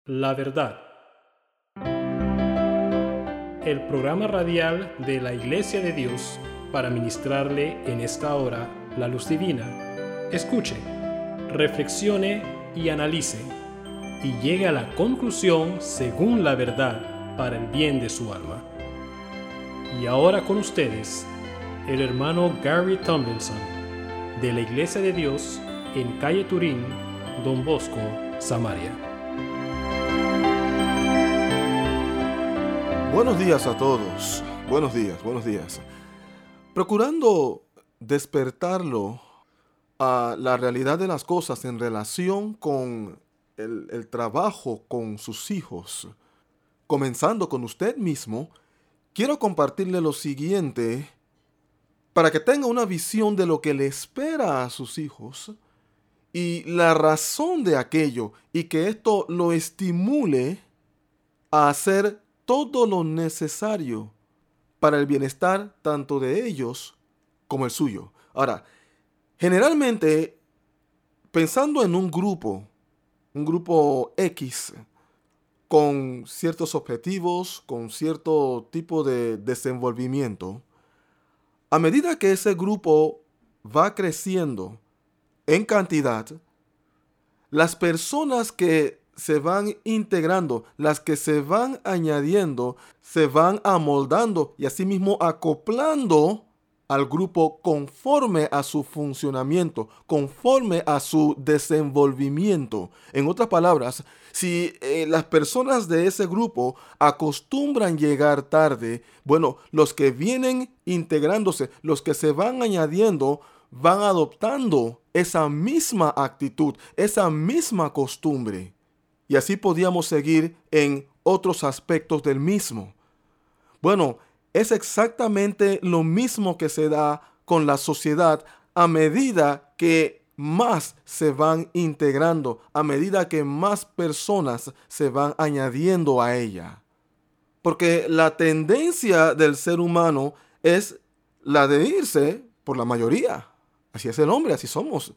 La verdad. El programa radial de la Iglesia de Dios para ministrarle en esta hora la luz divina. Escuche, reflexione y analice, y llegue a la conclusión según la verdad para el bien de su alma. Y ahora con ustedes, el hermano Gary Tomlinson, de la Iglesia de Dios en calle Turín, Don Bosco, Samaria. Buenos días a todos. Buenos días. Procurando despertarlo a la realidad de las cosas en relación con el trabajo con sus hijos, comenzando con usted mismo, quiero compartirle lo siguiente para que tenga una visión de lo que le espera a sus hijos y la razón de aquello, y que esto lo estimule a hacer todo lo necesario para el bienestar tanto de ellos como el suyo. Ahora, generalmente, pensando en un grupo X, con ciertos objetivos, con cierto tipo de desenvolvimiento, a medida que ese grupo va creciendo en cantidad, las personas que se van integrando, las que se van añadiendo, se van amoldando y asimismo acoplando al grupo conforme a su funcionamiento, conforme a su desenvolvimiento. En otras palabras, si las personas de ese grupo acostumbran llegar tarde, bueno, los que vienen integrándose, los que se van añadiendo, van adoptando esa misma actitud, esa misma costumbre. Y así podíamos seguir en otros aspectos del mismo. Bueno, es exactamente lo mismo que se da con la sociedad a medida que más se van integrando, a medida que más personas se van añadiendo a ella. Porque la tendencia del ser humano es la de irse por la mayoría. Así es el hombre, así somos.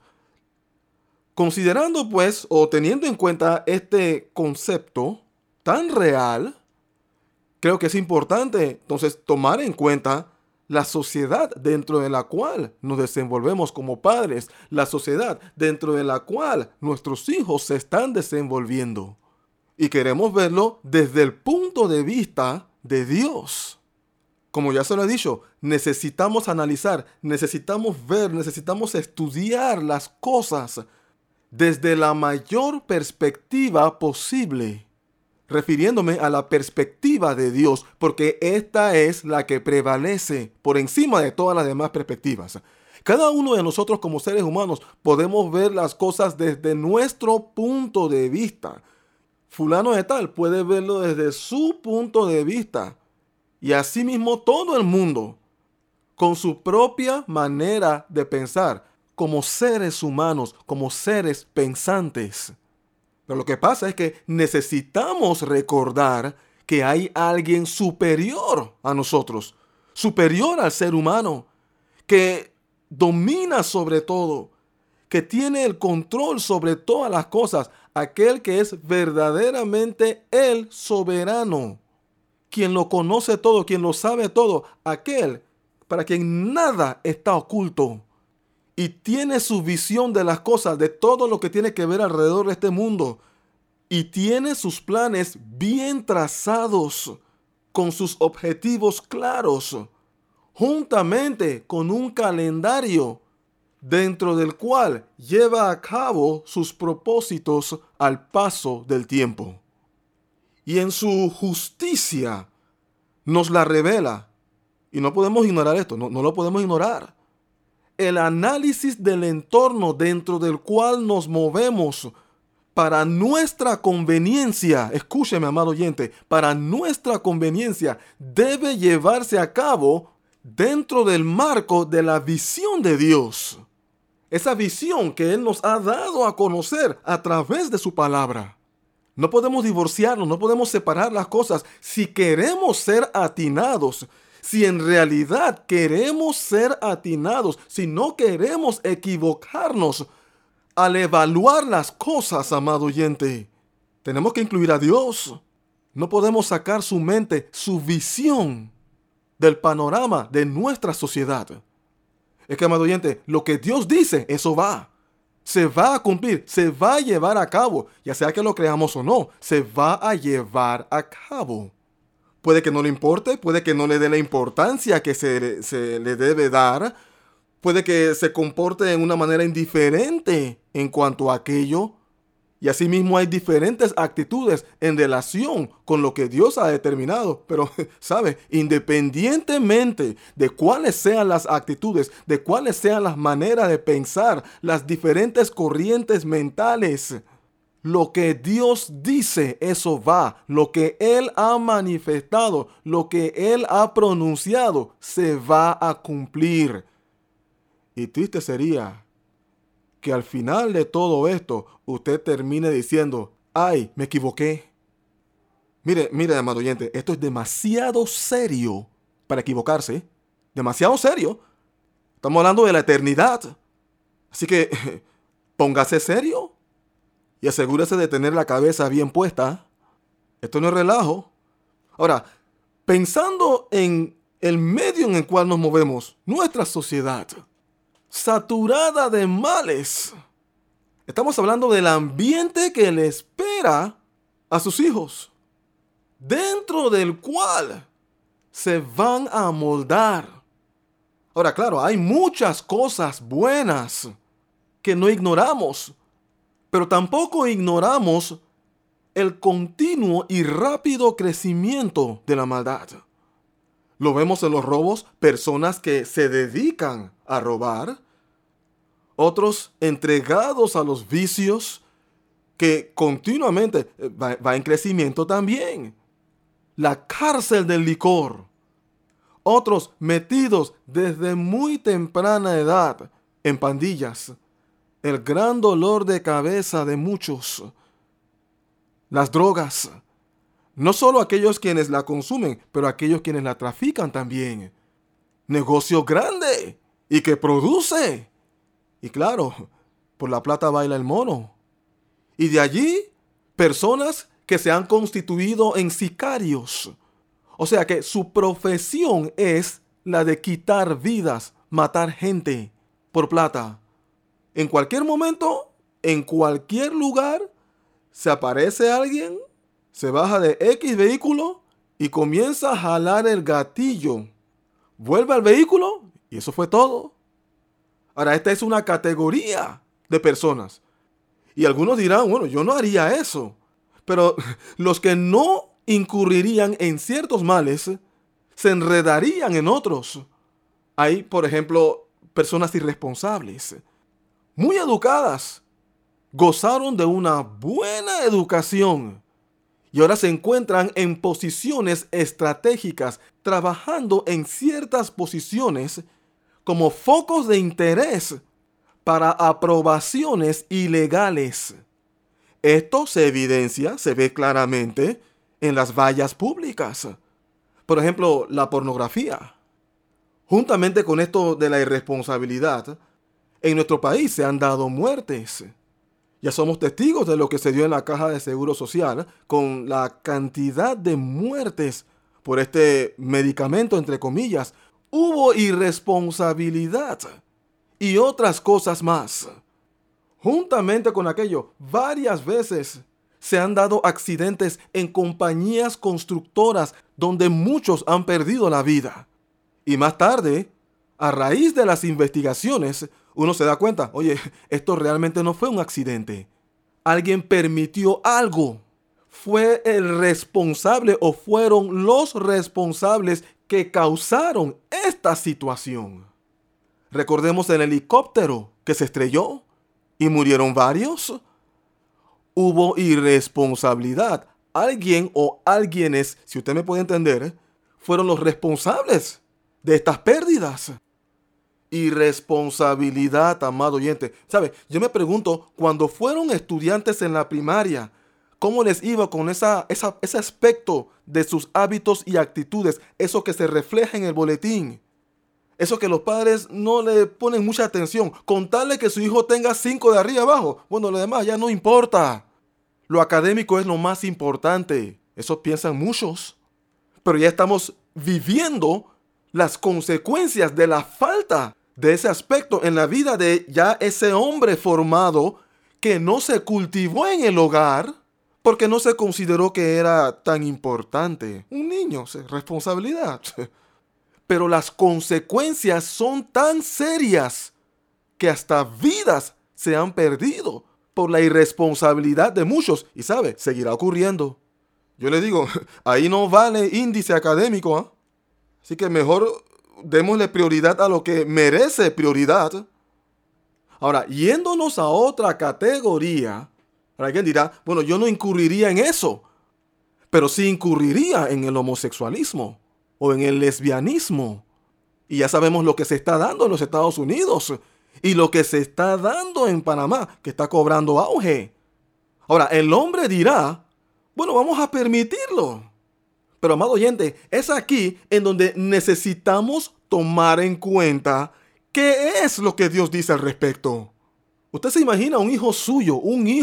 Considerando pues, o teniendo en cuenta este concepto tan real, creo que es importante entonces tomar en cuenta la sociedad dentro de la cual nos desenvolvemos como padres, la sociedad dentro de la cual nuestros hijos se están desenvolviendo. Y queremos verlo desde el punto de vista de Dios. Como ya se lo he dicho, necesitamos analizar, necesitamos ver, necesitamos estudiar las cosas desde la mayor perspectiva posible, refiriéndome a la perspectiva de Dios, porque esta es la que prevalece por encima de todas las demás perspectivas. Cada uno de nosotros como seres humanos podemos ver las cosas desde nuestro punto de vista. Fulano de tal puede verlo desde su punto de vista. Y asimismo todo el mundo, con su propia manera de pensar, como seres humanos, como seres pensantes. Pero lo que pasa es que necesitamos recordar que hay alguien superior a nosotros, superior al ser humano, que domina sobre todo, que tiene el control sobre todas las cosas, aquel que es verdaderamente el soberano, quien lo conoce todo, quien lo sabe todo, aquel para quien nada está oculto. Y tiene su visión de las cosas, de todo lo que tiene que ver alrededor de este mundo. Y tiene sus planes bien trazados, con sus objetivos claros, juntamente con un calendario dentro del cual lleva a cabo sus propósitos al paso del tiempo. Y en su justicia nos la revela. Y no podemos ignorar esto, no lo podemos ignorar. El análisis del entorno dentro del cual nos movemos para nuestra conveniencia, escúcheme, amado oyente, para nuestra conveniencia debe llevarse a cabo dentro del marco de la visión de Dios. Esa visión que Él nos ha dado a conocer a través de su palabra. No podemos divorciarnos, no podemos separar las cosas. Si queremos ser atinados, si en realidad queremos ser atinados, si no queremos equivocarnos al evaluar las cosas, amado oyente, Tenemos que incluir a Dios. No podemos sacar su mente, su visión del panorama de nuestra sociedad. Es que, amado oyente, lo que Dios dice, eso va. Se va a cumplir, se va a llevar a cabo. Ya sea que lo creamos o no, se va a llevar a cabo. Puede que no le importe, puede que no le dé la importancia que se le debe dar. Puede que se comporte de una manera indiferente en cuanto a aquello. Y asimismo hay diferentes actitudes en relación con lo que Dios ha determinado. Pero, ¿sabe? Independientemente de cuáles sean las actitudes, de cuáles sean las maneras de pensar, las diferentes corrientes mentales, lo que Dios dice, eso va. Lo que Él ha manifestado, lo que Él ha pronunciado, se va a cumplir. Y triste sería que al final de todo esto, usted termine diciendo, ¡ay, me equivoqué! Mire, amado oyente, esto es demasiado serio para equivocarse. Demasiado serio. Estamos hablando de la eternidad. Así que, póngase serio y asegúrese de tener la cabeza bien puesta. Esto no es relajo. Ahora, pensando en el medio en el cual nos movemos, nuestra sociedad, saturada de males. Estamos hablando del ambiente que le espera a sus hijos, dentro del cual se van a moldar. Ahora, claro, hay muchas cosas buenas que no ignoramos, pero tampoco ignoramos el continuo y rápido crecimiento de la maldad. Lo vemos en los robos, personas que se dedican a robar, otros entregados a los vicios, que continuamente va en crecimiento también. La cárcel del licor. Otros metidos desde muy temprana edad en pandillas. El gran dolor de cabeza de muchos. Las drogas. No solo aquellos quienes la consumen, pero aquellos quienes la trafican también. Negocio grande y que produce. Y claro, por la plata baila el mono. Y de allí, personas que se han constituido en sicarios. O sea que su profesión es la de quitar vidas, matar gente por plata. En cualquier momento, en cualquier lugar, se aparece alguien, se baja de X vehículo y comienza a jalar el gatillo. Vuelve al vehículo y eso fue todo. Ahora, esta es una categoría de personas. Y algunos dirán, bueno, yo no haría eso. Pero los que no incurrirían en ciertos males, se enredarían en otros. Hay, por ejemplo, personas irresponsables, muy educadas, gozaron de una buena educación y ahora se encuentran en posiciones estratégicas, trabajando en ciertas posiciones como focos de interés para aprobaciones ilegales. Esto se evidencia, se ve claramente en las vallas públicas. Por ejemplo, la pornografía. Juntamente con esto de la irresponsabilidad, en nuestro país se han dado muertes. Ya somos testigos de lo que se dio en la Caja de Seguro Social con la cantidad de muertes por este medicamento, entre comillas. Hubo irresponsabilidad y otras cosas más. Juntamente con aquello, varias veces se han dado accidentes en compañías constructoras donde muchos han perdido la vida. Y más tarde, a raíz de las investigaciones, uno se da cuenta, oye, esto realmente no fue un accidente. Alguien permitió algo. Fue el responsable o fueron los responsables que causaron esta situación. Recordemos el helicóptero que se estrelló y murieron varios. Hubo irresponsabilidad. Alguien o alguienes, si usted me puede entender, fueron los responsables de estas pérdidas. Irresponsabilidad, amado oyente. ¿Sabe? Yo me pregunto, cuando fueron estudiantes en la primaria, ¿cómo les iba con ese aspecto de sus hábitos y actitudes? Eso que se refleja en el boletín. Eso que los padres no le ponen mucha atención. Contarle que su hijo tenga 5 de arriba abajo. Bueno, lo demás ya no importa. Lo académico es lo más importante. Eso piensan muchos. Pero ya estamos viviendo las consecuencias de la falta de ese aspecto en la vida de ya ese hombre formado que no se cultivó en el hogar porque no se consideró que era tan importante. Un niño, responsabilidad. Pero las consecuencias son tan serias que hasta vidas se han perdido por la irresponsabilidad de muchos. Y sabe, seguirá ocurriendo. Yo le digo, ahí no vale índice académico, ¿eh? Así que mejor démosle prioridad a lo que merece prioridad. Ahora, yéndonos a otra categoría, alguien dirá, bueno, yo no incurriría en eso, pero sí incurriría en el homosexualismo o en el lesbianismo. Y ya sabemos lo que se está dando en los Estados Unidos y lo que se está dando en Panamá, que está cobrando auge. Ahora, el hombre dirá, bueno, vamos a permitirlo. Pero, amado oyente, es aquí en donde necesitamos tomar en cuenta qué es lo que Dios dice al respecto. Usted se imagina un hijo suyo,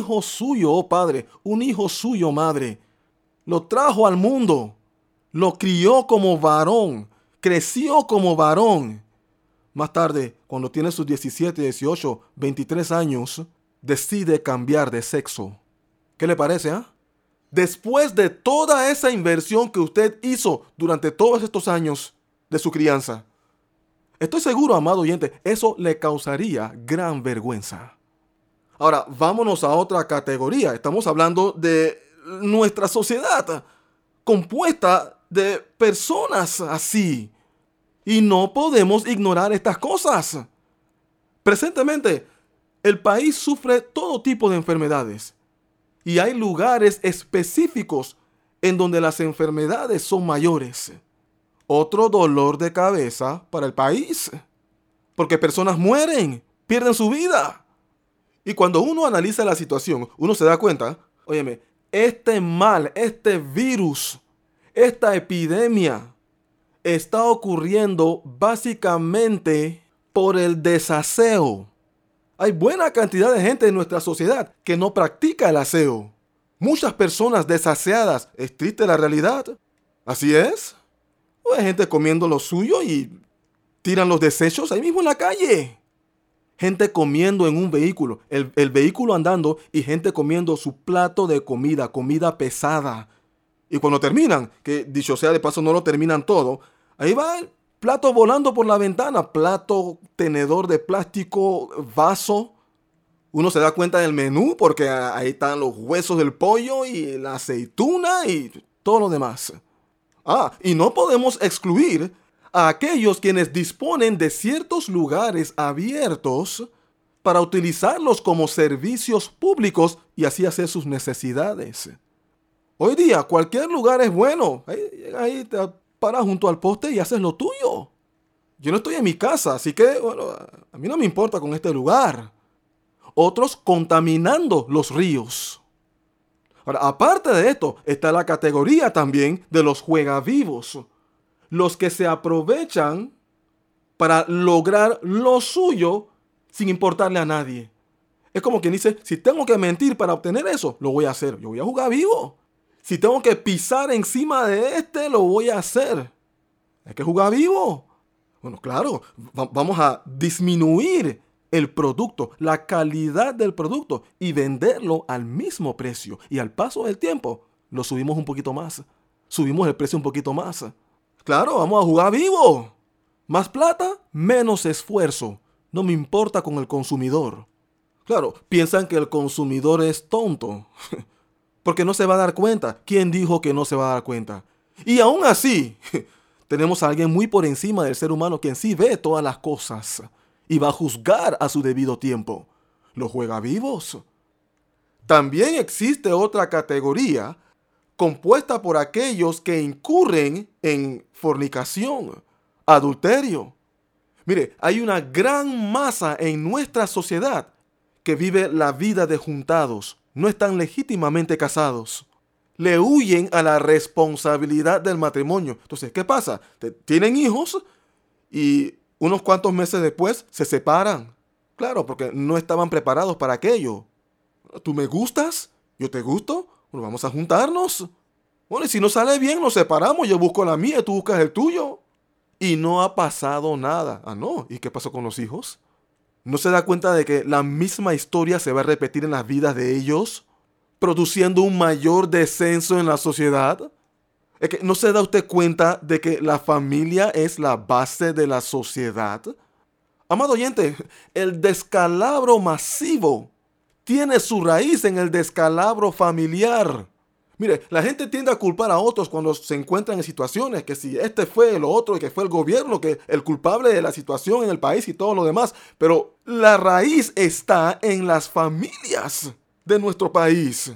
oh padre, un hijo suyo, madre. Lo trajo al mundo, lo crió como varón, creció como varón. Más tarde, cuando tiene sus 17, 18, 23 años, decide cambiar de sexo. ¿Qué le parece, Después de toda esa inversión que usted hizo durante todos estos años de su crianza, estoy seguro, amado oyente, eso le causaría gran vergüenza. Ahora, vámonos a otra categoría. Estamos hablando de nuestra sociedad, compuesta de personas así. Y no podemos ignorar estas cosas. Presentemente, el país sufre todo tipo de enfermedades. Y hay lugares específicos en donde las enfermedades son mayores. Otro dolor de cabeza para el país. Porque personas mueren, pierden su vida. Y cuando uno analiza la situación, uno se da cuenta, óyeme, este mal, este virus, esta epidemia está ocurriendo básicamente por el desaseo. Hay buena cantidad de gente en nuestra sociedad que no practica el aseo. Muchas personas desaseadas. ¿Es triste la realidad? ¿Así es? O hay gente comiendo lo suyo y tiran los desechos ahí mismo en la calle. Gente comiendo en un vehículo, el vehículo andando y gente comiendo su plato de comida pesada. Y cuando terminan, que dicho sea de paso no lo terminan todo, ahí va el plato volando por la ventana, plato, tenedor de plástico, vaso. Uno se da cuenta del menú porque ahí están los huesos del pollo y la aceituna y todo lo demás. Y no podemos excluir a aquellos quienes disponen de ciertos lugares abiertos para utilizarlos como servicios públicos y así hacer sus necesidades. Hoy día cualquier lugar es bueno. Ahí te paras junto al poste y haces lo tuyo. Yo no estoy en mi casa, así que bueno, a mí no me importa con este lugar. Otros contaminando los ríos. Ahora, aparte de esto, está la categoría también de los juegavivos. Los que se aprovechan para lograr lo suyo sin importarle a nadie. Es como quien dice, si tengo que mentir para obtener eso, lo voy a hacer. Yo voy a jugar vivo. Si tengo que pisar encima de lo voy a hacer. Hay que jugar vivo. Bueno, claro, vamos a disminuir el producto, la calidad del producto y venderlo al mismo precio. Y al paso del tiempo, lo subimos un poquito más. Subimos el precio un poquito más. Claro, vamos a jugar vivo. Más plata, menos esfuerzo. No me importa con el consumidor. Claro, piensan que el consumidor es tonto. Porque no se va a dar cuenta. ¿Quién dijo que no se va a dar cuenta? Y aún así, tenemos a alguien muy por encima del ser humano quien sí ve todas las cosas y va a juzgar a su debido tiempo. Los juegavivos. También existe otra categoría compuesta por aquellos que incurren en fornicación, adulterio. Mire, hay una gran masa en nuestra sociedad que vive la vida de juntados, no están legítimamente casados. Le huyen a la responsabilidad del matrimonio. Entonces, ¿qué pasa? Tienen hijos y unos cuantos meses después se separan. Claro, porque no estaban preparados para aquello. Tú me gustas, ¿Yo te gusto? Bueno, vamos a juntarnos. Bueno, y si no sale bien, nos separamos. Yo busco la mía y tú buscas el tuyo. Y no ha pasado nada. Ah, no. ¿Y qué pasó con los hijos? ¿No se da cuenta de que la misma historia se va a repetir en las vidas de ellos, produciendo un mayor descenso en la sociedad? Es que ¿no se da usted cuenta de que la familia es la base de la sociedad? Amado oyente, el descalabro masivo tiene su raíz en el descalabro familiar. Mire, la gente tiende a culpar a otros cuando se encuentran en situaciones que si este fue lo otro y que fue el gobierno, que el culpable de la situación en el país y todo lo demás. Pero la raíz está en las familias de nuestro país.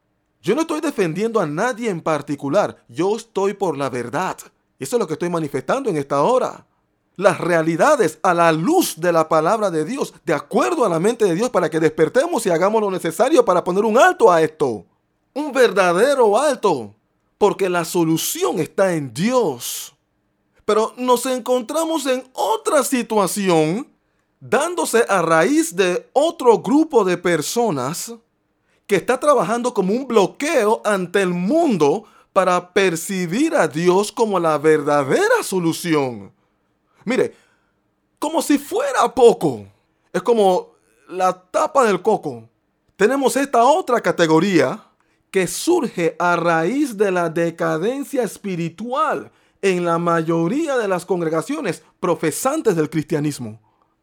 Yo no estoy defendiendo a nadie en particular. Yo estoy por la verdad. Eso es lo que estoy manifestando en esta hora. Las realidades a la luz de la palabra de Dios, de acuerdo a la mente de Dios, para que despertemos y hagamos lo necesario para poner un alto a esto. Un verdadero alto, porque la solución está en Dios. Pero nos encontramos en otra situación, dándose a raíz de otro grupo de personas que está trabajando como un bloqueo ante el mundo para percibir a Dios como la verdadera solución. Mire, como si fuera poco, es como la tapa del coco. Tenemos esta otra categoría que surge a raíz de la decadencia espiritual en la mayoría de las congregaciones profesantes del cristianismo.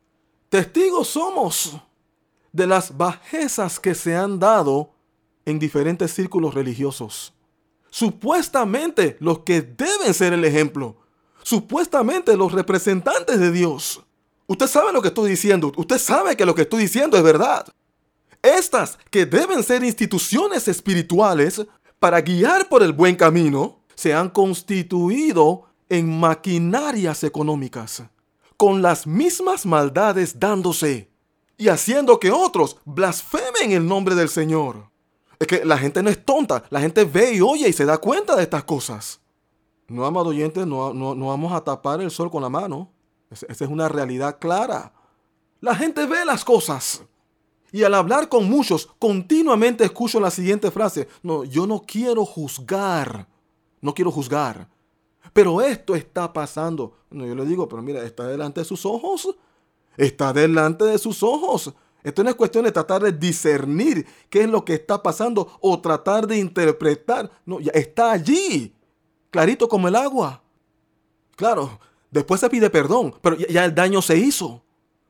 Testigos somos de las bajezas que se han dado en diferentes círculos religiosos. Supuestamente los que deben ser el ejemplo. Supuestamente los representantes de Dios. Usted sabe lo que estoy diciendo. Usted sabe que lo que estoy diciendo es verdad. Estas que deben ser instituciones espirituales para guiar por el buen camino, se han constituido en maquinarias económicas, con las mismas maldades dándose y haciendo que otros blasfemen el nombre del Señor. Es que la gente no es tonta, la gente ve y oye y se da cuenta de estas cosas. No, amado oyente, no vamos a tapar el sol con la mano. Esa es una realidad clara. La gente ve las cosas. Y al hablar con muchos, continuamente escucho la siguiente frase. No, yo no quiero juzgar. No quiero juzgar. Pero esto está pasando. No, yo le digo, pero mira, está delante de sus ojos. Está delante de sus ojos. Esto no es cuestión de tratar de discernir qué es lo que está pasando o tratar de interpretar. No, ya está allí. Clarito como el agua. Claro, después se pide perdón, pero ya el daño se hizo.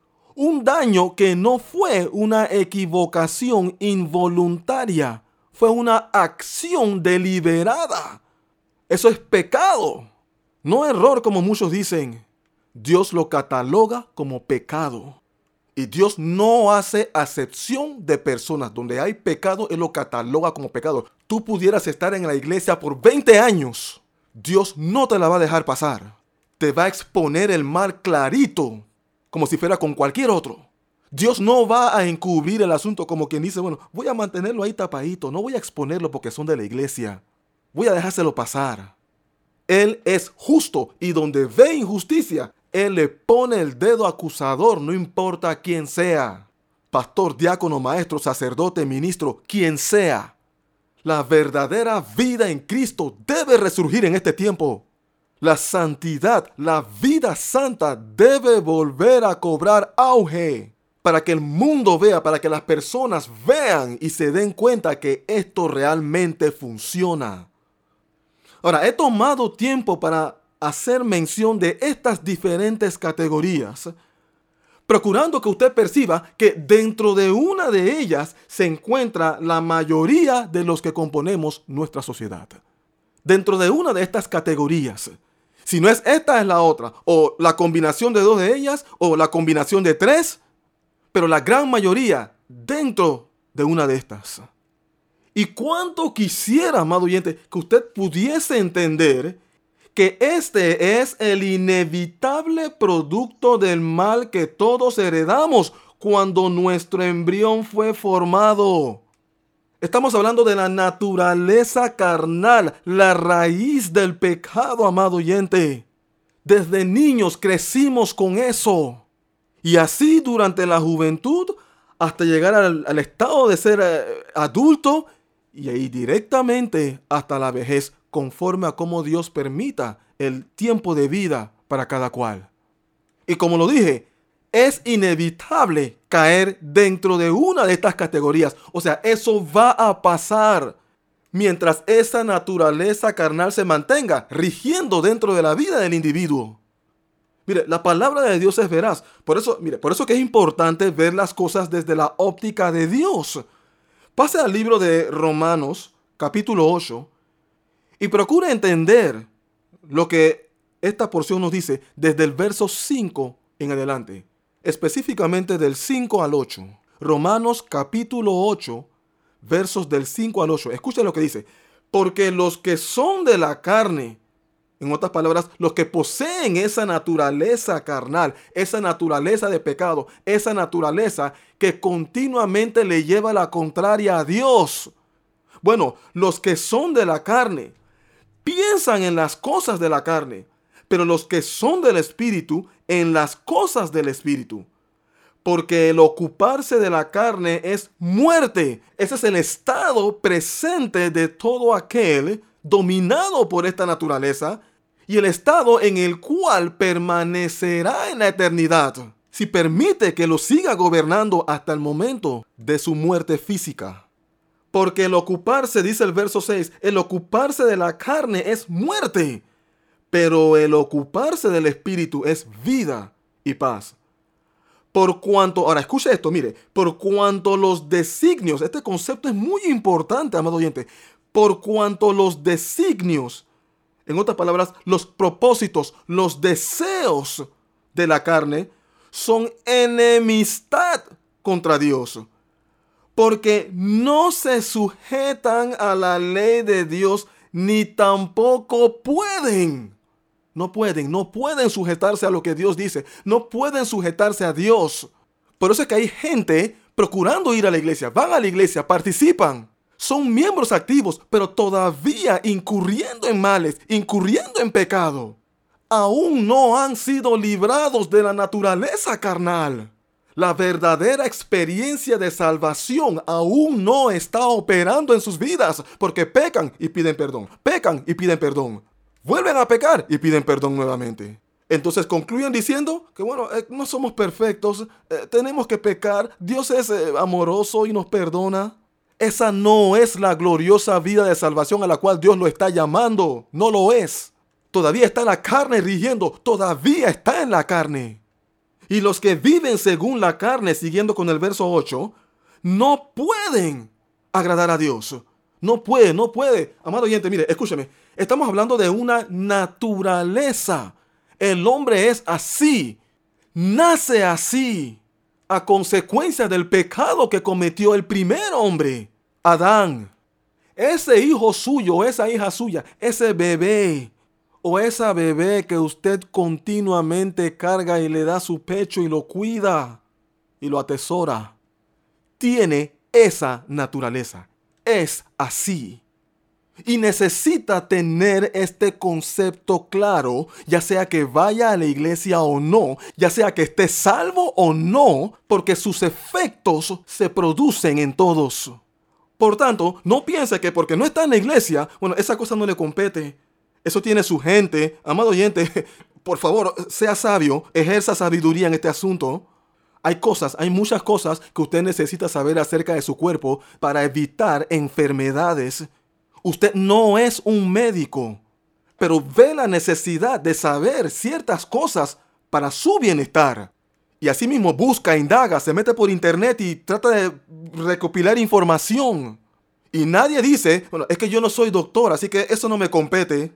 Un daño que no fue una equivocación involuntaria, fue una acción deliberada. Eso es pecado, no error como muchos dicen. Dios lo cataloga como pecado. Y Dios no hace acepción de personas. Donde hay pecado, Él lo cataloga como pecado. Tú pudieras estar en la iglesia por 20 años. Dios no te la va a dejar pasar. Te va a exponer el mal clarito, como si fuera con cualquier otro. Dios no va a encubrir el asunto como quien dice, bueno, voy a mantenerlo ahí tapadito, no voy a exponerlo porque son de la iglesia. Voy a dejárselo pasar. Él es justo y donde ve injusticia, Él le pone el dedo acusador, no importa quién sea. Pastor, diácono, maestro, sacerdote, ministro, quien sea. La verdadera vida en Cristo debe resurgir en este tiempo. La santidad, la vida santa debe volver a cobrar auge para que el mundo vea, para que las personas vean y se den cuenta que esto realmente funciona. Ahora, he tomado tiempo para hacer mención de estas diferentes categorías, procurando que usted perciba que dentro de una de ellas se encuentra la mayoría de los que componemos nuestra sociedad. Dentro de una de estas categorías. Si no es esta, es la otra. O la combinación de dos de ellas, o la combinación de tres. Pero la gran mayoría dentro de una de estas. Y cuánto quisiera, amado oyente, que usted pudiese entender que este es el inevitable producto del mal que todos heredamos cuando nuestro embrión fue formado. Estamos hablando de la naturaleza carnal, la raíz del pecado, amado oyente. Desde niños crecimos con eso. Y así durante la juventud, hasta llegar al estado de ser adulto, y ahí directamente hasta la vejez, conforme a cómo Dios permita el tiempo de vida para cada cual. Y como lo dije, es inevitable caer dentro de una de estas categorías. O sea, eso va a pasar mientras esa naturaleza carnal se mantenga rigiendo dentro de la vida del individuo. Mire, la palabra de Dios es veraz. Por eso que es importante ver las cosas desde la óptica de Dios. Pase al libro de Romanos, capítulo 8, y procure entender lo que esta porción nos dice desde el verso 5 en adelante. Específicamente del 5 al 8. Romanos capítulo 8, versos del 5 al 8. Escucha lo que dice. Porque los que son de la carne, en otras palabras, los que poseen esa naturaleza carnal, esa naturaleza de pecado, esa naturaleza que continuamente le lleva la contraria a Dios. Bueno, los que son de la carne piensan en las cosas de la carne, pero los que son del Espíritu, en las cosas del Espíritu. Porque el ocuparse de la carne es muerte. Ese es el estado presente de todo aquel dominado por esta naturaleza y el estado en el cual permanecerá en la eternidad, si permite que lo siga gobernando hasta el momento de su muerte física. Porque el ocuparse, dice el verso 6, el ocuparse de la carne es muerte, pero el ocuparse del Espíritu es vida y paz. Por cuanto, ahora escucha esto, mire, por cuanto los designios, este concepto es muy importante, amado oyente, por cuanto los designios, en otras palabras, los propósitos, los deseos de la carne son enemistad contra Dios, porque no se sujetan a la ley de Dios, ni tampoco pueden. No pueden sujetarse a lo que Dios dice. No pueden sujetarse a Dios. Por eso es que hay gente procurando ir a la iglesia. Van a la iglesia, participan. Son miembros activos, pero todavía incurriendo en males, incurriendo en pecado. Aún no han sido librados de la naturaleza carnal. La verdadera experiencia de salvación aún no está operando en sus vidas, porque pecan y piden perdón. Pecan y piden perdón. Vuelven a pecar y piden perdón nuevamente. Entonces concluyen diciendo que no somos perfectos, tenemos que pecar, Dios es amoroso y nos perdona. Esa no es la gloriosa vida de salvación a la cual Dios lo está llamando, no lo es. Todavía está la carne rigiendo, todavía está en la carne. Y los que viven según la carne, siguiendo con el verso 8, no pueden agradar a Dios. No puede. Amado oyente, mire, escúcheme. Estamos hablando de una naturaleza. El hombre es así. Nace así. A consecuencia del pecado que cometió el primer hombre, Adán. Ese hijo suyo, esa hija suya, ese bebé o esa bebé que usted continuamente carga y le da su pecho y lo cuida y lo atesora, tiene esa naturaleza. Es así. Y necesita tener este concepto claro, ya sea que vaya a la iglesia o no, ya sea que esté salvo o no, porque sus efectos se producen en todos. Por tanto, no piense que porque no está en la iglesia, esa cosa no le compete. Eso tiene su gente. Amado oyente, por favor, sea sabio, ejerza sabiduría en este asunto. Hay muchas cosas que usted necesita saber acerca de su cuerpo para evitar enfermedades. Usted no es un médico, pero ve la necesidad de saber ciertas cosas para su bienestar. Y asimismo busca, indaga, se mete por internet y trata de recopilar información. Y nadie dice, es que yo no soy doctor, así que eso no me compete.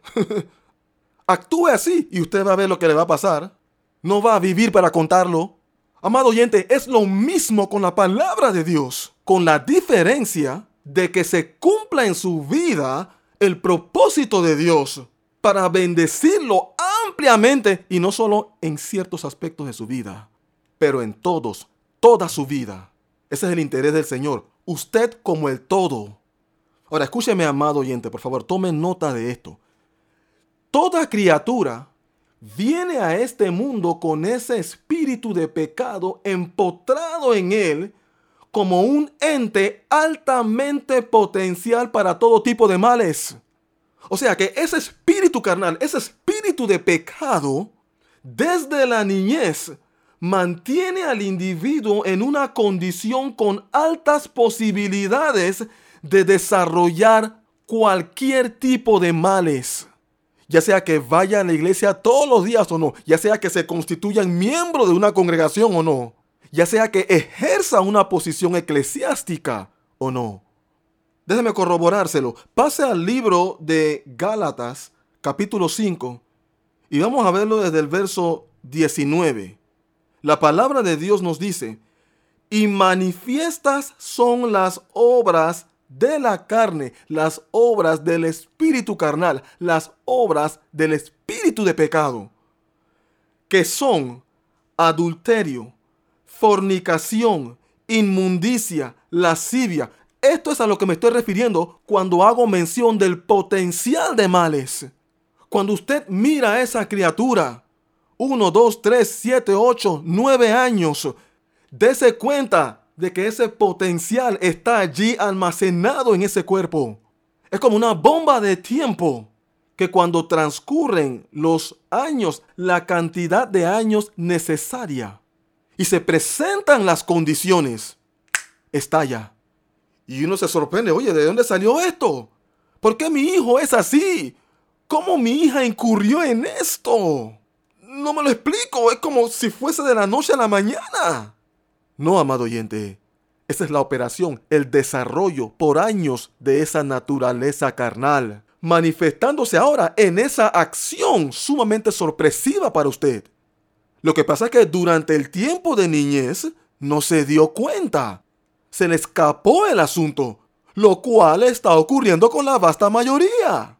Actúe así y usted va a ver lo que le va a pasar. No va a vivir para contarlo. Amado oyente, es lo mismo con la palabra de Dios, con la diferencia de que se cumpla en su vida el propósito de Dios para bendecirlo ampliamente y no solo en ciertos aspectos de su vida, pero en toda su vida. Ese es el interés del Señor, usted como el todo. Ahora escúcheme, amado oyente, por favor, tome nota de esto. Toda criatura viene a este mundo con ese espíritu de pecado empotrado en él, como un ente altamente potencial para todo tipo de males. O sea que ese espíritu carnal, ese espíritu de pecado, desde la niñez, mantiene al individuo en una condición con altas posibilidades de desarrollar cualquier tipo de males. Ya sea que vaya a la iglesia todos los días o no, ya sea que se constituyan miembros de una congregación o no, ya sea que ejerza una posición eclesiástica o no. Déjeme corroborárselo. Pase al libro de Gálatas, capítulo 5, y vamos a verlo desde el verso 19. La palabra de Dios nos dice: y manifiestas son las obras de la carne, las obras del espíritu carnal, las obras del espíritu de pecado, que son adulterio, fornicación, inmundicia, lascivia. Esto es a lo que me estoy refiriendo cuando hago mención del potencial de males. Cuando usted mira a esa criatura, 1, 2, 3, 7, 8, 9 años, dése cuenta de que ese potencial está allí almacenado en ese cuerpo. Es como una bomba de tiempo que cuando transcurren los años, la cantidad de años necesaria, y se presentan las condiciones, estalla. Y uno se sorprende, oye, ¿de dónde salió esto? ¿Por qué mi hijo es así? ¿Cómo mi hija incurrió en esto? No me lo explico, es como si fuese de la noche a la mañana. No, amado oyente, esa es la operación, el desarrollo por años de esa naturaleza carnal, manifestándose ahora en esa acción sumamente sorpresiva para usted. Lo que pasa es que durante el tiempo de niñez no se dio cuenta. Se le escapó el asunto, lo cual está ocurriendo con la vasta mayoría.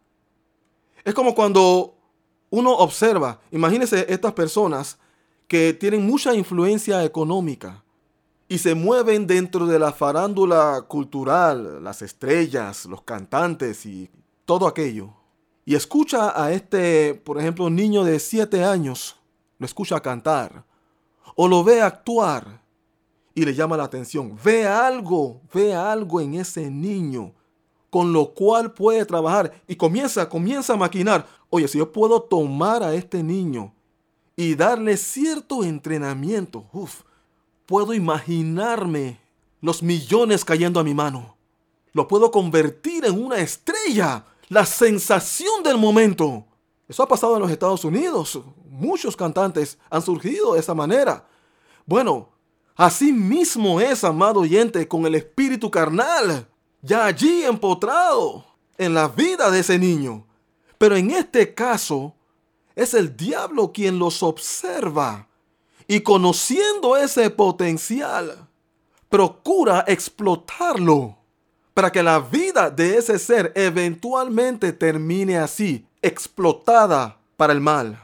Es como cuando uno observa, imagínese estas personas que tienen mucha influencia económica y se mueven dentro de la farándula cultural, las estrellas, los cantantes y todo aquello. Y escucha a este, por ejemplo, niño de 7 años, lo escucha cantar o lo ve actuar y le llama la atención. Ve algo en ese niño con lo cual puede trabajar y comienza a maquinar. Oye, si yo puedo tomar a este niño y darle cierto entrenamiento, puedo imaginarme los millones cayendo a mi mano. Lo puedo convertir en una estrella, la sensación del momento. Eso ha pasado en los Estados Unidos. Muchos cantantes han surgido de esa manera. Bueno, así mismo es, amado oyente, con el espíritu carnal, ya allí empotrado en la vida de ese niño. Pero en este caso, es el diablo quien los observa y, conociendo ese potencial, procura explotarlo para que la vida de ese ser eventualmente termine así, explotada para el mal.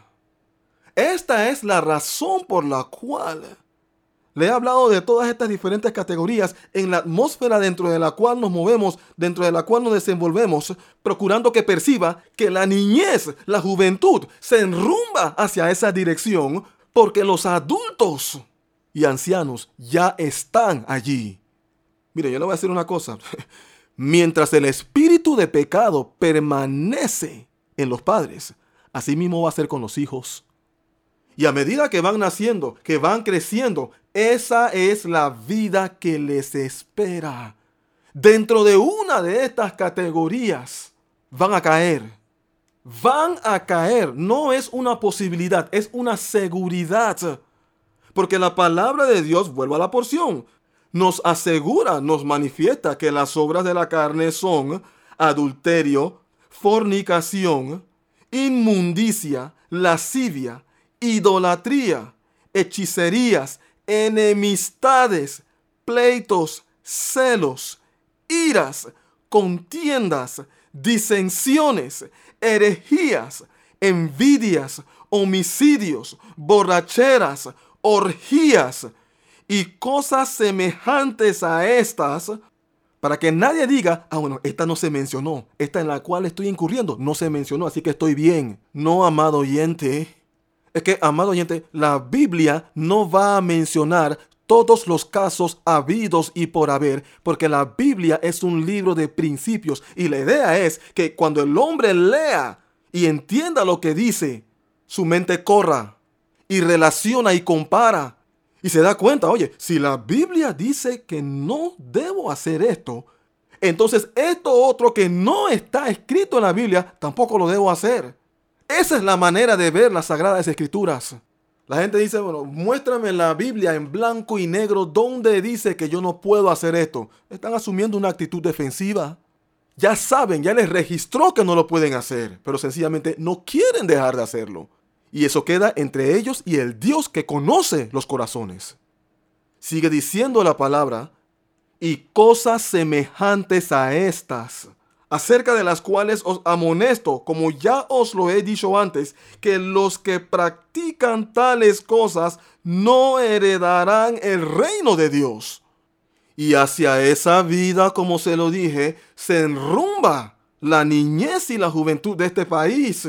Esta es la razón por la cual le he hablado de todas estas diferentes categorías en la atmósfera dentro de la cual nos movemos, dentro de la cual nos desenvolvemos, procurando que perciba que la niñez, la juventud, se enrumba hacia esa dirección porque los adultos y ancianos ya están allí. Mire, yo le voy a decir una cosa. Mientras el espíritu de pecado permanece en los padres, así mismo va a ser con los hijos. Y a medida que van naciendo, que van creciendo, esa es la vida que les espera. Dentro de una de estas categorías van a caer. Van a caer. No es una posibilidad, es una seguridad. Porque la palabra de Dios, vuelvo a la porción, nos asegura, nos manifiesta que las obras de la carne son adulterio, fornicación, inmundicia, lascivia, idolatría, hechicerías, enemistades, pleitos, celos, iras, contiendas, disensiones, herejías, envidias, homicidios, borracheras, orgías y cosas semejantes a estas, para que nadie diga, bueno, esta no se mencionó, esta en la cual estoy incurriendo no se mencionó, así que estoy bien. No, amado oyente. Es que, amado oyente, la Biblia no va a mencionar todos los casos habidos y por haber, porque la Biblia es un libro de principios y la idea es que cuando el hombre lea y entienda lo que dice, su mente corra y relaciona y compara y se da cuenta, oye, si la Biblia dice que no debo hacer esto, entonces esto otro que no está escrito en la Biblia tampoco lo debo hacer. Esa es la manera de ver las Sagradas Escrituras. La gente dice, bueno, muéstrame la Biblia en blanco y negro donde dice que yo no puedo hacer esto. Están asumiendo una actitud defensiva. Ya saben, ya les registró que no lo pueden hacer, pero sencillamente no quieren dejar de hacerlo. Y eso queda entre ellos y el Dios que conoce los corazones. Sigue diciendo la palabra, y cosas semejantes a estas, acerca de las cuales os amonesto, como ya os lo he dicho antes, que los que practican tales cosas no heredarán el reino de Dios. Y hacia esa vida, como se lo dije, se enrumba la niñez y la juventud de este país.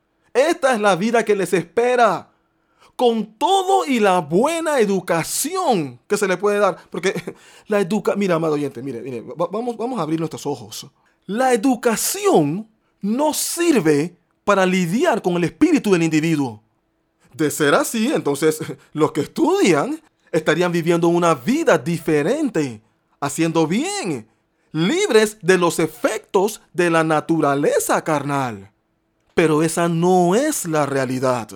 Esta es la vida que les espera, con todo y la buena educación que se le puede dar. Porque mira, amado oyente, mire, vamos a abrir nuestros ojos. La educación no sirve para lidiar con el espíritu del individuo. De ser así, entonces los que estudian estarían viviendo una vida diferente, haciendo bien, libres de los efectos de la naturaleza carnal. Pero esa no es la realidad.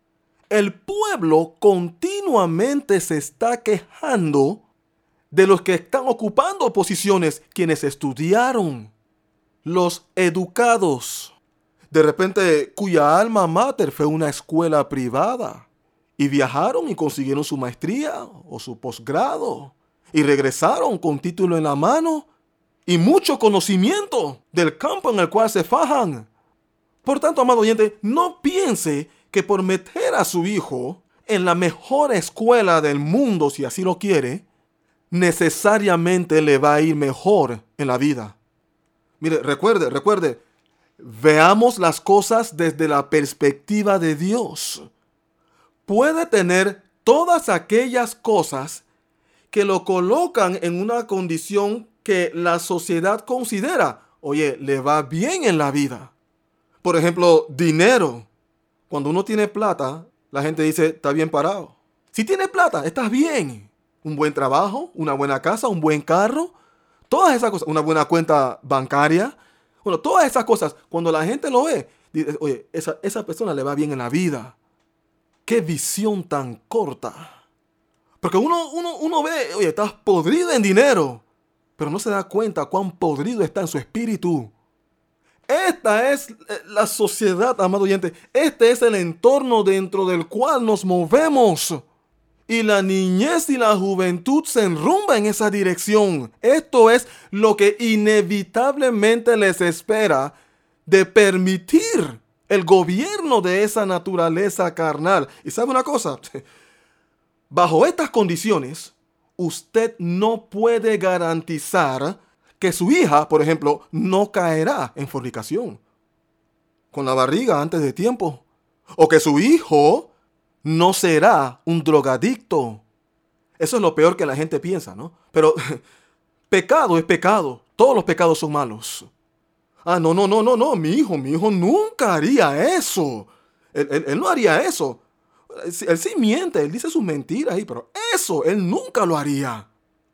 El pueblo continuamente se está quejando de los que están ocupando posiciones, quienes estudiaron. Los educados, de repente cuya alma mater fue una escuela privada, y viajaron y consiguieron su maestría o su posgrado, y regresaron con título en la mano y mucho conocimiento del campo en el cual se fajan. Por tanto, amado oyente, no piense que por meter a su hijo en la mejor escuela del mundo, si así lo quiere, necesariamente le va a ir mejor en la vida. Mire, recuerde, veamos las cosas desde la perspectiva de Dios. Puede tener todas aquellas cosas que lo colocan en una condición que la sociedad considera, oye, le va bien en la vida. Por ejemplo, dinero. Cuando uno tiene plata, la gente dice, está bien parado. Si tienes plata, estás bien. Un buen trabajo, una buena casa, un buen carro. Todas esas cosas, una buena cuenta bancaria. Bueno, todas esas cosas, cuando la gente lo ve, dice, oye, esa persona le va bien en la vida. ¡Qué visión tan corta! Porque uno ve, oye, estás podrido en dinero, pero no se da cuenta cuán podrido está en su espíritu. Esta es la sociedad, amado oyente. Este es el entorno dentro del cual nos movemos. Y la niñez y la juventud se enrumba en esa dirección. Esto es lo que inevitablemente les espera de permitir el gobierno de esa naturaleza carnal. Y ¿sabe una cosa? Bajo estas condiciones, usted no puede garantizar que su hija, por ejemplo, no caerá en fornicación con la barriga antes de tiempo. O que su hijo no será un drogadicto. Eso es lo peor que la gente piensa, ¿no? Pero pecado es pecado. Todos los pecados son malos. Ah, no. Mi hijo nunca haría eso. Él no haría eso. Él sí miente, él dice sus mentiras ahí, pero eso él nunca lo haría.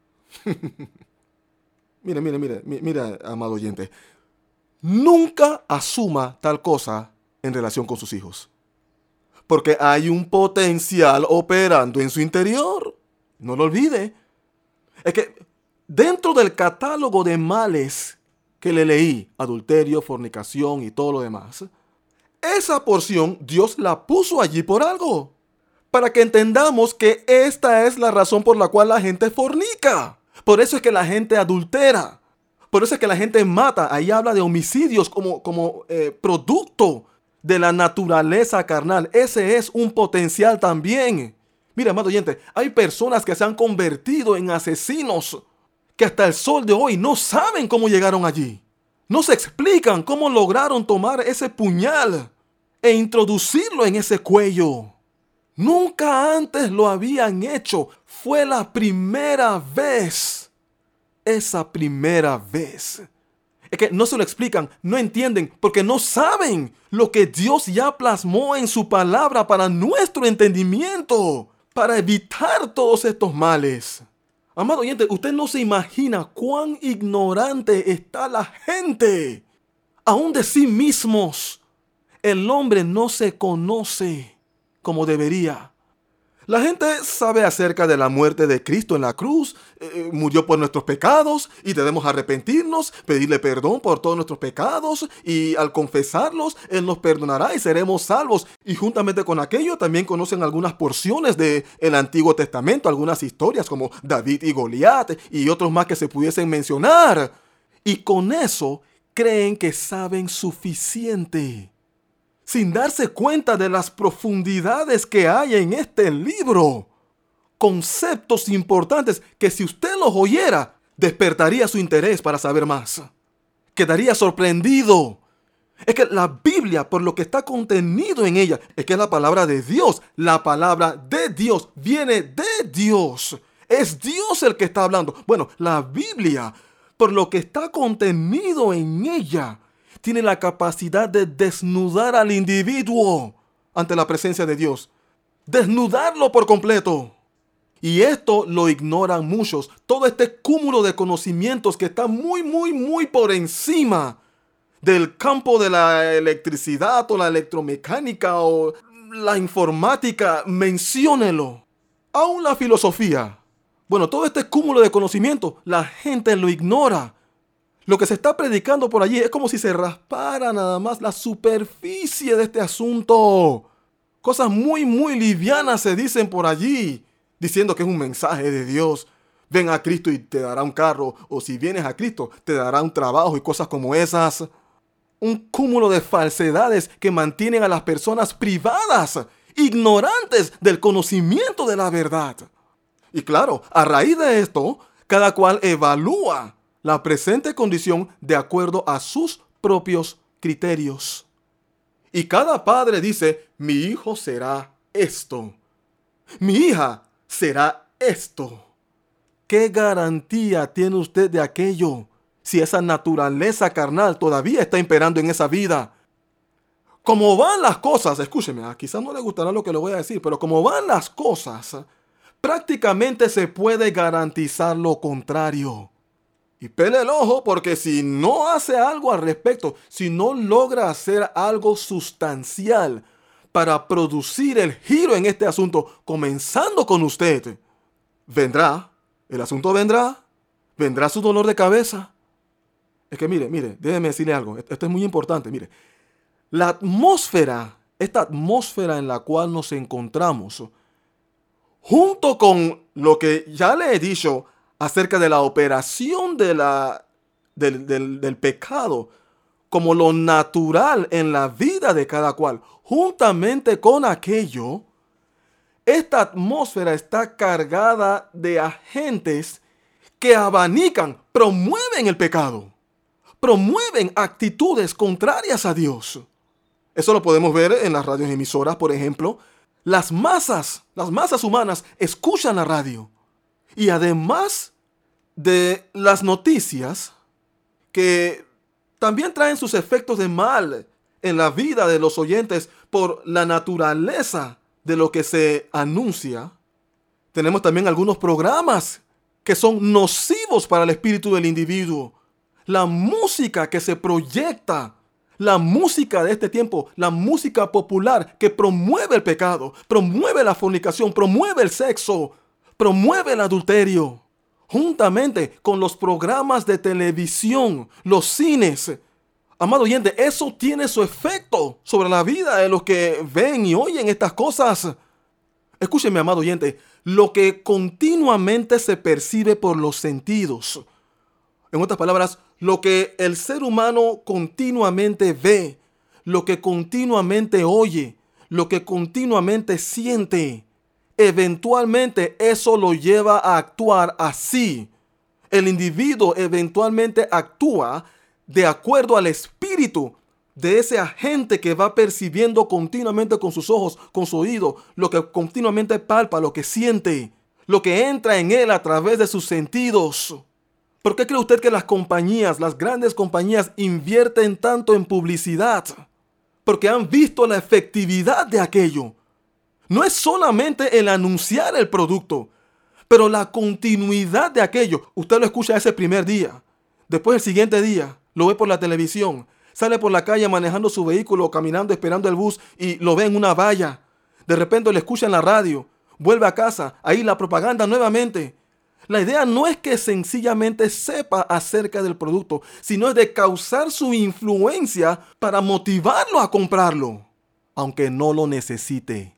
Mira, amado oyente. Nunca asuma tal cosa en relación con sus hijos. Porque hay un potencial operando en su interior. No lo olvide. Es que dentro del catálogo de males que le leí, adulterio, fornicación y todo lo demás, esa porción Dios la puso allí por algo. Para que entendamos que esta es la razón por la cual la gente fornica. Por eso es que la gente adultera. Por eso es que la gente mata. Ahí habla de homicidios como producto de la naturaleza carnal. Ese es un potencial también. Mira, amado oyente, hay personas que se han convertido en asesinos que hasta el sol de hoy no saben cómo llegaron allí. No se explican cómo lograron tomar ese puñal e introducirlo en ese cuello. Nunca antes lo habían hecho. Fue la primera vez. Esa primera vez. Es que no se lo explican, no entienden, porque no saben lo que Dios ya plasmó en su palabra para nuestro entendimiento, para evitar todos estos males. Amado oyente, usted no se imagina cuán ignorante está la gente. Aún de sí mismos, el hombre no se conoce como debería. La gente sabe acerca de la muerte de Cristo en la cruz. Murió por nuestros pecados y debemos arrepentirnos, pedirle perdón por todos nuestros pecados, y al confesarlos, Él nos perdonará y seremos salvos. Y juntamente con aquello también conocen algunas porciones del Antiguo Testamento, algunas historias como David y Goliat y otros más que se pudiesen mencionar. Y con eso creen que saben suficiente, sin darse cuenta de las profundidades que hay en este libro. Conceptos importantes que si usted los oyera, despertaría su interés para saber más. Quedaría sorprendido. Es que la Biblia, por lo que está contenido en ella, es que es la palabra de Dios. La palabra de Dios viene de Dios. Es Dios el que está hablando. Bueno, la Biblia, por lo que está contenido en ella, tiene la capacidad de desnudar al individuo ante la presencia de Dios. Desnudarlo por completo. Y esto lo ignoran muchos. Todo este cúmulo de conocimientos que está muy por encima del campo de la electricidad o la electromecánica o la informática, menciónelo. Aún la filosofía. Bueno, todo este cúmulo de conocimiento, la gente lo ignora. Lo que se está predicando por allí es como si se raspara nada más la superficie de este asunto. Cosas muy livianas se dicen por allí, diciendo que es un mensaje de Dios. Ven a Cristo y te dará un carro, o si vienes a Cristo te dará un trabajo y cosas como esas. Un cúmulo de falsedades que mantienen a las personas privadas, ignorantes del conocimiento de la verdad. Y claro, a raíz de esto, cada cual evalúa la presente condición de acuerdo a sus propios criterios. Y cada padre dice, mi hijo será esto. Mi hija será esto. ¿Qué garantía tiene usted de aquello si esa naturaleza carnal todavía está imperando en esa vida? Como van las cosas, escúcheme, quizás no le gustará lo que le voy a decir, pero como van las cosas, prácticamente se puede garantizar lo contrario. Y pele el ojo, porque si no hace algo al respecto, si no logra hacer algo sustancial para producir el giro en este asunto, comenzando con usted, el asunto vendrá su dolor de cabeza. Es que mire, déjeme decirle algo, esto es muy importante, mire. La atmósfera, esta atmósfera en la cual nos encontramos, junto con lo que ya le he dicho acerca de la operación del pecado como lo natural en la vida de cada cual, juntamente con aquello, esta atmósfera está cargada de agentes que abanican, promueven el pecado, promueven actitudes contrarias a Dios. Eso lo podemos ver en las radioemisoras, por ejemplo. Las masas humanas escuchan la radio. Y además de las noticias, que también traen sus efectos de mal en la vida de los oyentes por la naturaleza de lo que se anuncia, tenemos también algunos programas que son nocivos para el espíritu del individuo. La música que se proyecta, la música de este tiempo, la música popular que promueve el pecado, promueve la fornicación, promueve el sexo, promueve el adulterio, juntamente con los programas de televisión, los cines. Amado oyente, eso tiene su efecto sobre la vida de los que ven y oyen estas cosas. Escúcheme, amado oyente, lo que continuamente se percibe por los sentidos, en otras palabras, lo que el ser humano continuamente ve, lo que continuamente oye, lo que continuamente siente, eventualmente eso lo lleva a actuar así. El individuo eventualmente actúa de acuerdo al espíritu de ese agente que va percibiendo continuamente con sus ojos, con su oído, lo que continuamente palpa, lo que siente, lo que entra en él a través de sus sentidos. ¿Por qué cree usted que las compañías, las grandes compañías, invierten tanto en publicidad? Porque han visto la efectividad de aquello. No es solamente el anunciar el producto, pero la continuidad de aquello. Usted lo escucha ese primer día. Después el siguiente día lo ve por la televisión. Sale por la calle manejando su vehículo, caminando, esperando el bus y lo ve en una valla. De repente lo escucha en la radio. Vuelve a casa. Ahí la propaganda nuevamente. La idea no es que sencillamente sepa acerca del producto, sino es de causar su influencia para motivarlo a comprarlo, aunque no lo necesite.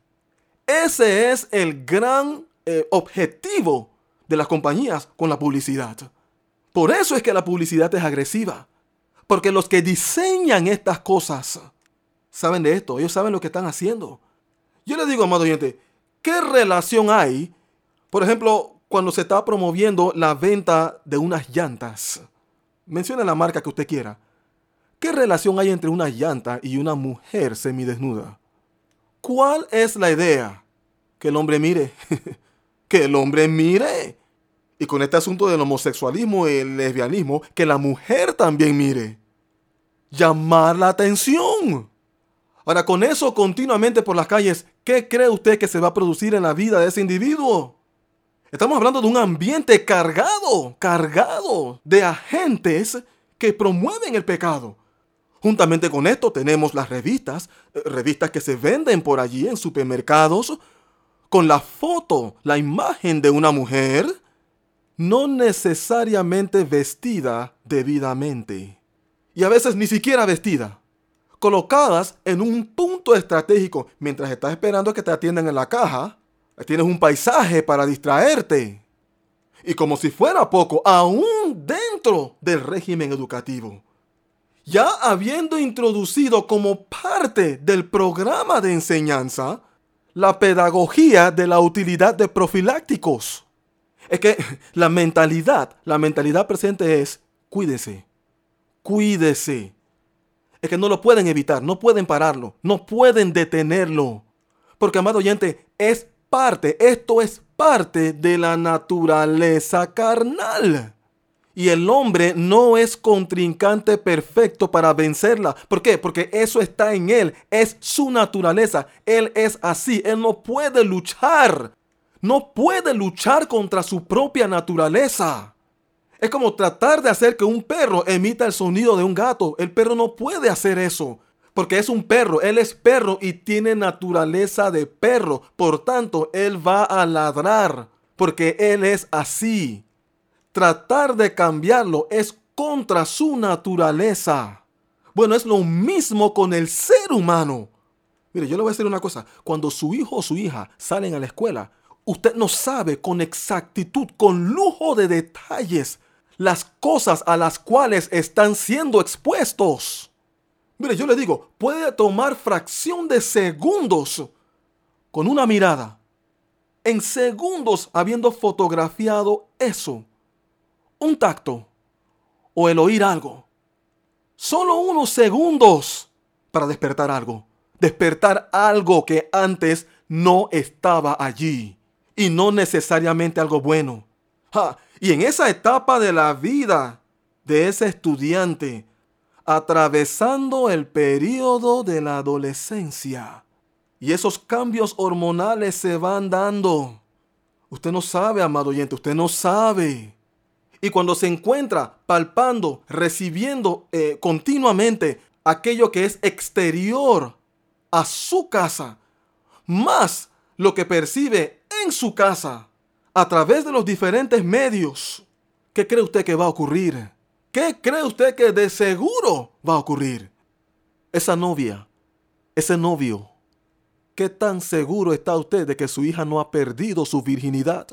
Ese es el gran objetivo de las compañías con la publicidad. Por eso es que la publicidad es agresiva. Porque los que diseñan estas cosas saben de esto. Ellos saben lo que están haciendo. Yo le digo, amado oyente, ¿qué relación hay, por ejemplo, cuando se está promoviendo la venta de unas llantas? Mencione la marca que usted quiera. ¿Qué relación hay entre una llanta y una mujer semidesnuda? ¿Cuál es la idea? Que el hombre mire. Que el hombre mire. Y con este asunto del homosexualismo y el lesbianismo, que la mujer también mire. Llamar la atención. Ahora, con eso continuamente por las calles, ¿qué cree usted que se va a producir en la vida de ese individuo? Estamos hablando de un ambiente cargado de agentes que promueven el pecado. Juntamente con esto tenemos las revistas que se venden por allí en supermercados, con la foto, la imagen de una mujer, no necesariamente vestida debidamente. Y a veces ni siquiera vestida. Colocadas en un punto estratégico. Mientras estás esperando a que te atiendan en la caja, tienes un paisaje para distraerte. Y como si fuera poco, aún dentro del régimen educativo, ya habiendo introducido como parte del programa de enseñanza la pedagogía de la utilidad de profilácticos. Es que la mentalidad presente es: cuídese. Es que no lo pueden evitar, no pueden pararlo, no pueden detenerlo. Porque, amado oyente, esto es parte de la naturaleza carnal. Y el hombre no es contrincante perfecto para vencerla. ¿Por qué? Porque eso está en él, es su naturaleza. Él es así, él no puede luchar. No puede luchar contra su propia naturaleza. Es como tratar de hacer que un perro emita el sonido de un gato. El perro no puede hacer eso, porque es un perro. Él es perro y tiene naturaleza de perro. Por tanto, él va a ladrar, porque él es así. Tratar de cambiarlo es contra su naturaleza. Bueno, es lo mismo con el ser humano. Mire, yo le voy a decir una cosa. Cuando su hijo o su hija salen a la escuela, usted no sabe con exactitud, con lujo de detalles, las cosas a las cuales están siendo expuestos. Mire, yo le digo, puede tomar fracción de segundos con una mirada. En segundos habiendo fotografiado eso. Un tacto o el oír algo. Solo unos segundos para despertar algo. Despertar algo que antes no estaba allí. Y no necesariamente algo bueno. Y en esa etapa de la vida de ese estudiante, atravesando el periodo de la adolescencia, y esos cambios hormonales se van dando. Usted no sabe, amado oyente, usted no sabe. Y cuando se encuentra palpando, recibiendo continuamente aquello que es exterior a su casa, más lo que percibe en su casa a través de los diferentes medios, ¿qué cree usted que va a ocurrir? ¿Qué cree usted que de seguro va a ocurrir? Esa novia, ese novio, ¿qué tan seguro está usted de que su hija no ha perdido su virginidad?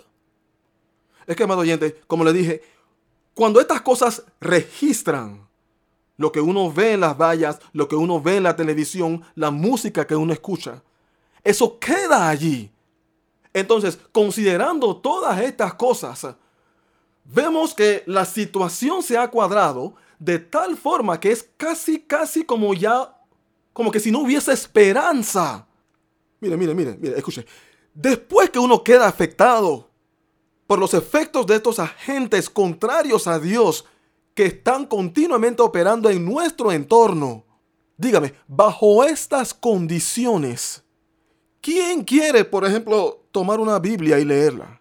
Es que, amado oyente, como le dije, cuando estas cosas registran lo que uno ve en las vallas, lo que uno ve en la televisión, la música que uno escucha, eso queda allí. Entonces, considerando todas estas cosas, vemos que la situación se ha cuadrado de tal forma que es casi como que si no hubiese esperanza. Mire, escuche. Después que uno queda afectado por los efectos de estos agentes contrarios a Dios que están continuamente operando en nuestro entorno, dígame, bajo estas condiciones, ¿quién quiere, por ejemplo, tomar una Biblia y leerla?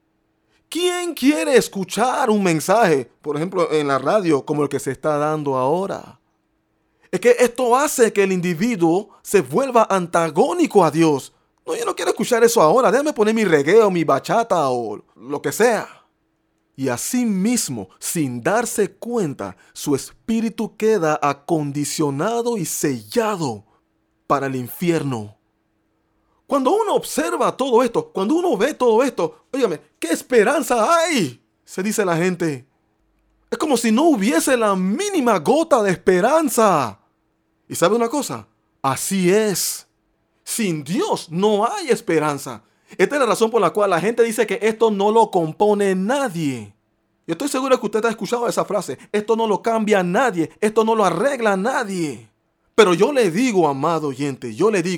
¿Quién quiere escuchar un mensaje, por ejemplo, en la radio como el que se está dando ahora? Es que esto hace que el individuo se vuelva antagónico a Dios. No, yo no quiero escuchar eso ahora. Déjame poner mi reggae o mi bachata o lo que sea. Y así mismo, sin darse cuenta, su espíritu queda acondicionado y sellado para el infierno. Cuando uno observa todo esto, cuando uno ve todo esto, óigame, ¿qué esperanza hay? Se dice la gente. Es como si no hubiese la mínima gota de esperanza. ¿Y sabe una cosa? Así es. Sin Dios no hay esperanza. Esta es la razón por la cual la gente dice que esto no lo compone nadie. Yo estoy seguro que usted ha escuchado esa frase. Esto no lo cambia nadie. Esto no lo arregla nadie. Pero yo le digo, amado oyente,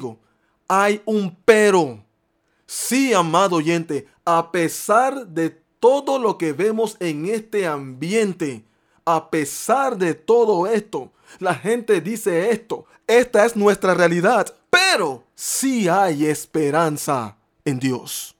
hay un pero. Sí, amado oyente, a pesar de todo lo que vemos en este ambiente, a pesar de todo esto, la gente dice esto. Esta es nuestra realidad. Pero sí hay esperanza en Dios.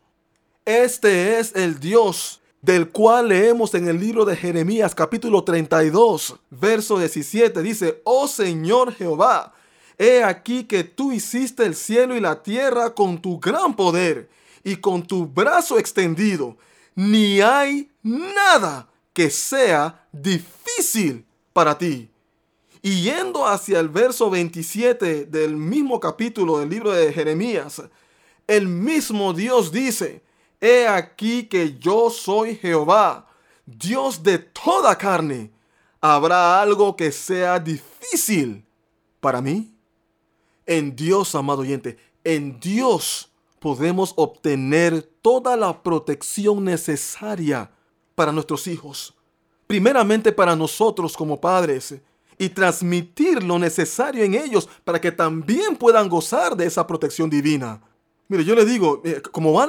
Este es el Dios del cual leemos en el libro de Jeremías capítulo 32, verso 17. Dice: Oh Señor Jehová, he aquí que tú hiciste el cielo y la tierra con tu gran poder y con tu brazo extendido. Ni hay nada que sea difícil para ti. Y yendo hacia el verso 27 del mismo capítulo del libro de Jeremías, el mismo Dios dice: He aquí que yo soy Jehová, Dios de toda carne. ¿Habrá algo que sea difícil para mí? En Dios, amado oyente, en Dios podemos obtener toda la protección necesaria para nuestros hijos. Primeramente para nosotros como padres, y transmitir lo necesario en ellos para que también puedan gozar de esa protección divina. Mire, yo le digo, como van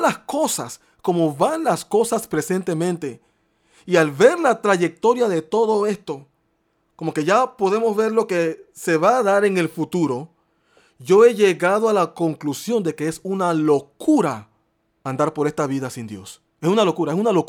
las cosas presentemente, y al ver la trayectoria de todo esto, como que ya podemos ver lo que se va a dar en el futuro, yo he llegado a la conclusión de que es una locura andar por esta vida sin Dios. Es una locura.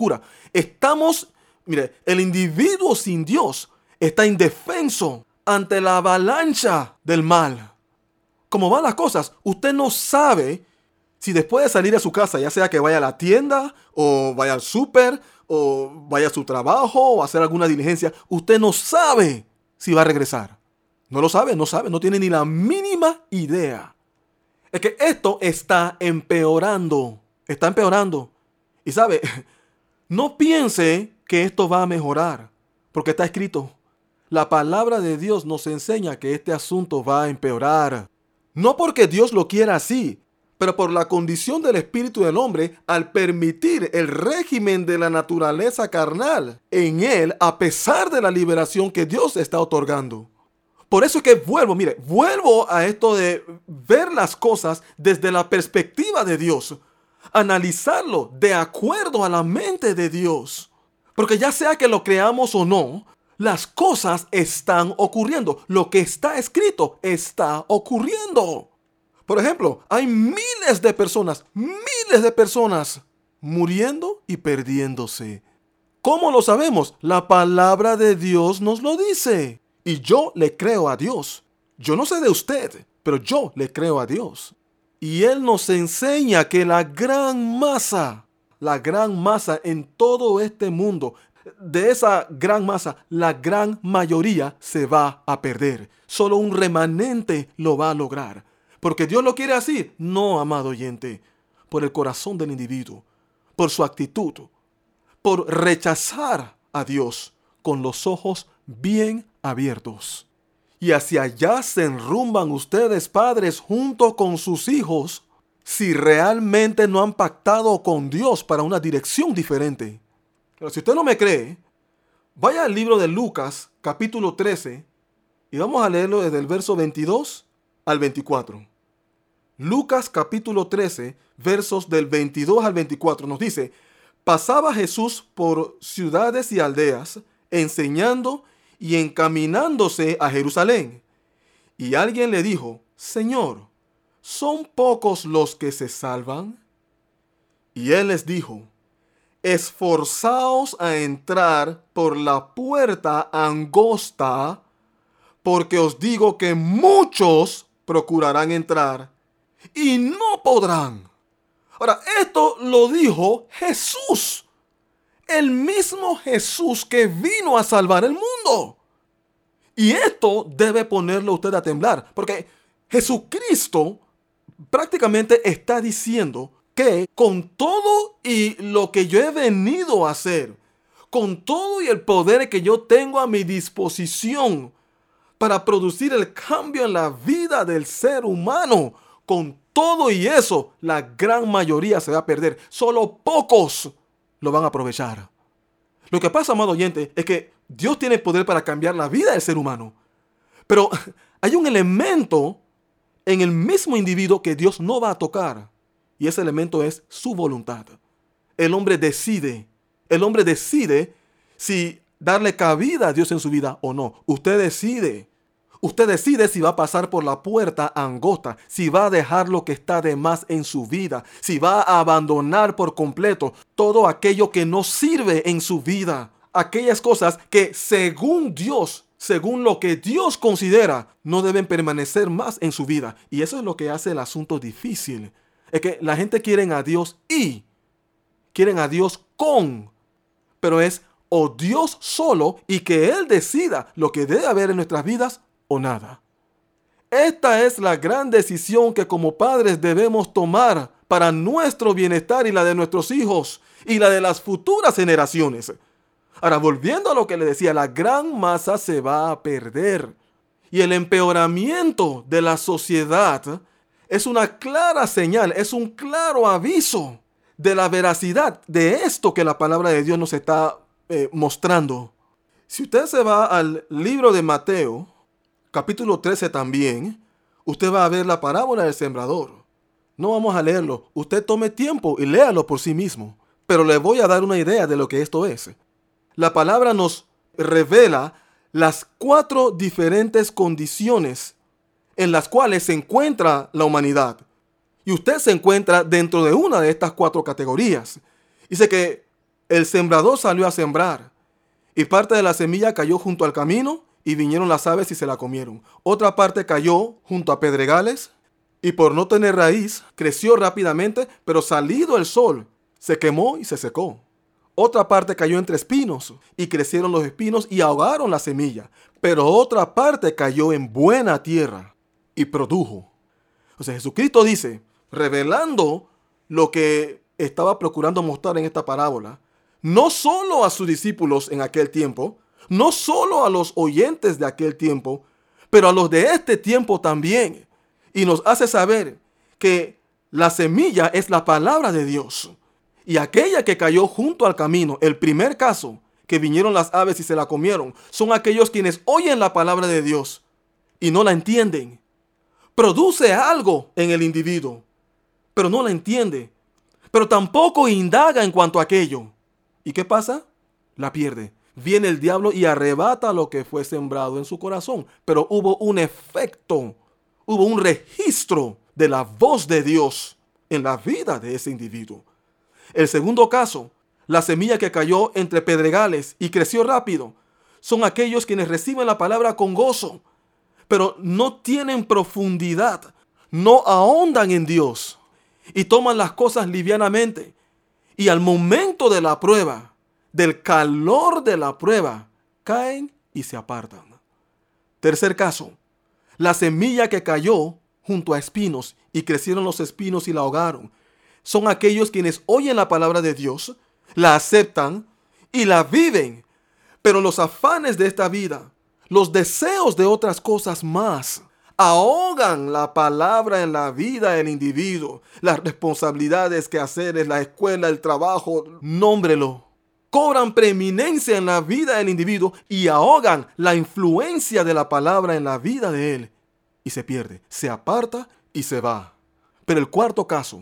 El individuo sin Dios está indefenso ante la avalancha del mal. Como van las cosas, usted no sabe si después de salir de su casa, ya sea que vaya a la tienda, o vaya al súper, o vaya a su trabajo, o a hacer alguna diligencia, usted no sabe si va a regresar. No lo sabe, no tiene ni la mínima idea. Es que esto está empeorando. Y sabe, no piense que esto va a mejorar, porque está escrito. La palabra de Dios nos enseña que este asunto va a empeorar. No porque Dios lo quiera así, pero por la condición del espíritu del hombre al permitir el régimen de la naturaleza carnal en él, a pesar de la liberación que Dios está otorgando. Por eso es que vuelvo a esto de ver las cosas desde la perspectiva de Dios, analizarlo de acuerdo a la mente de Dios. Porque ya sea que lo creamos o no, las cosas están ocurriendo. Lo que está escrito está ocurriendo. Por ejemplo, hay miles de personas muriendo y perdiéndose. ¿Cómo lo sabemos? La palabra de Dios nos lo dice. Y yo le creo a Dios. Yo no sé de usted, pero yo le creo a Dios. Y Él nos enseña que la gran masa en todo este mundo, de esa gran masa, la gran mayoría se va a perder. Solo un remanente lo va a lograr. ¿Porque Dios lo quiere así? No, amado oyente. Por el corazón del individuo, por su actitud, por rechazar a Dios con los ojos bien abiertos. Y hacia allá se enrumban ustedes, padres, junto con sus hijos, si realmente no han pactado con Dios para una dirección diferente. Pero si usted no me cree, vaya al libro de Lucas, capítulo 13, y vamos a leerlo desde el verso 22 al 24. Lucas capítulo 13, versos del 22 al 24 nos dice: pasaba Jesús por ciudades y aldeas, enseñando y encaminándose a Jerusalén. Y alguien le dijo: Señor, ¿son pocos los que se salvan? Y él les dijo: esforzaos a entrar por la puerta angosta, porque os digo que muchos procurarán entrar y no podrán. Ahora, esto lo dijo Jesús, el mismo Jesús que vino a salvar el mundo. Y esto debe ponerlo usted a temblar, porque Jesucristo prácticamente está diciendo que con todo y lo que yo he venido a hacer, con todo y el poder que yo tengo a mi disposición para producir el cambio en la vida del ser humano, con todo y eso, la gran mayoría se va a perder. Solo pocos lo van a aprovechar. Lo que pasa, amado oyente, es que Dios tiene poder para cambiar la vida del ser humano. Pero hay un elemento en el mismo individuo que Dios no va a tocar. Y ese elemento es su voluntad. El hombre decide si darle cabida a Dios en su vida o no. Usted decide. Usted decide si va a pasar por la puerta angosta, si va a dejar lo que está de más en su vida, si va a abandonar por completo todo aquello que no sirve en su vida. Aquellas cosas que según Dios, según lo que Dios considera, no deben permanecer más en su vida. Y eso es lo que hace el asunto difícil. Es que la gente quiere a Dios y quieren a Dios con, pero es o Dios solo y que Él decida lo que debe haber en nuestras vidas o nada. Esta es la gran decisión que como padres debemos tomar para nuestro bienestar y la de nuestros hijos y la de las futuras generaciones. Ahora, volviendo a lo que le decía, la gran masa se va a perder y el empeoramiento de la sociedad es una clara señal, es un claro aviso de la veracidad de esto que la palabra de Dios nos está mostrando. Si usted se va al libro de Mateo, capítulo 13 también, usted va a ver la parábola del sembrador. No vamos a leerlo. Usted tome tiempo y léalo por sí mismo. Pero le voy a dar una idea de lo que esto es. La palabra nos revela las 4 diferentes condiciones en las cuales se encuentra la humanidad. Y usted se encuentra dentro de una de estas 4 categorías. Dice que el sembrador salió a sembrar y parte de la semilla cayó junto al camino y vinieron las aves y se la comieron. Otra parte cayó junto a pedregales y por no tener raíz creció rápidamente, pero salido el sol se quemó y se secó. Otra parte cayó entre espinos y crecieron los espinos y ahogaron la semilla. Pero otra parte cayó en buena tierra y produjo. O sea, Jesucristo dice, revelando lo que estaba procurando mostrar en esta parábola, no solo a sus discípulos en aquel tiempo, no solo a los oyentes de aquel tiempo, pero a los de este tiempo también. Y nos hace saber que la semilla es la palabra de Dios. Y aquella que cayó junto al camino, el primer caso, que vinieron las aves y se la comieron, son aquellos quienes oyen la palabra de Dios y no la entienden. Produce algo en el individuo, pero no la entiende. Pero tampoco indaga en cuanto a aquello. ¿Y qué pasa? La pierde. Viene el diablo y arrebata lo que fue sembrado en su corazón. Pero hubo un efecto, hubo un registro de la voz de Dios en la vida de ese individuo. El segundo caso, la semilla que cayó entre pedregales y creció rápido, son aquellos quienes reciben la palabra con gozo, pero no tienen profundidad, no ahondan en Dios y toman las cosas livianamente. Y al momento de la prueba, del calor de la prueba, caen y se apartan. Tercer caso, la semilla que cayó junto a espinos y crecieron los espinos y la ahogaron. Son aquellos quienes oyen la palabra de Dios, la aceptan y la viven. Pero los afanes de esta vida, los deseos de otras cosas más, ahogan la palabra en la vida del individuo. Las responsabilidades, quehaceres, la escuela, el trabajo, nómbrelo. cobran preeminencia en la vida del individuo y ahogan la influencia de la palabra en la vida de él. Y se pierde, se aparta y se va. Pero el cuarto caso,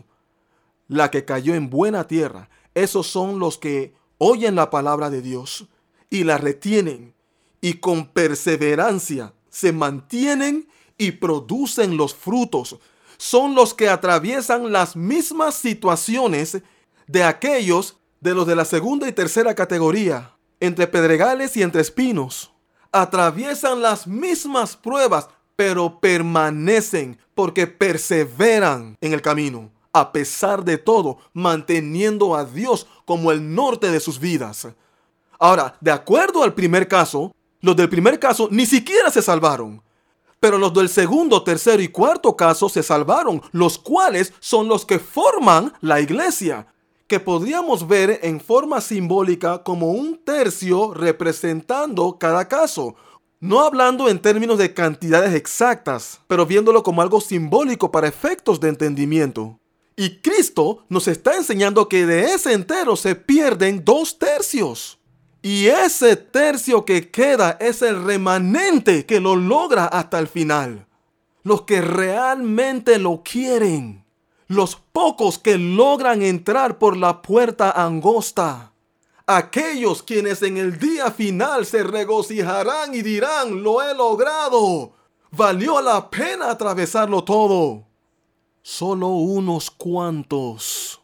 la que cayó en buena tierra, esos son los que oyen la palabra de Dios y la retienen y con perseverancia se mantienen y producen los frutos. Son los que atraviesan las mismas situaciones de aquellos de los de la segunda y tercera categoría, entre pedregales y entre espinos. Atraviesan las mismas pruebas, pero permanecen porque perseveran en el camino, a pesar de todo, manteniendo a Dios como el norte de sus vidas. Ahora, de acuerdo al primer caso, los del primer caso ni siquiera se salvaron. Pero los del segundo, tercero y cuarto caso se salvaron, los cuales son los que forman la iglesia, que podríamos ver en forma simbólica como un tercio representando cada caso. No hablando en términos de cantidades exactas, pero viéndolo como algo simbólico para efectos de entendimiento. Y Cristo nos está enseñando que de ese entero se pierden 2/3. Y ese tercio que queda es el remanente que lo logra hasta el final. Los que realmente lo quieren. Los pocos que logran entrar por la puerta angosta. Aquellos quienes en el día final se regocijarán y dirán: lo he logrado. Valió la pena atravesarlo todo. Solo unos cuantos.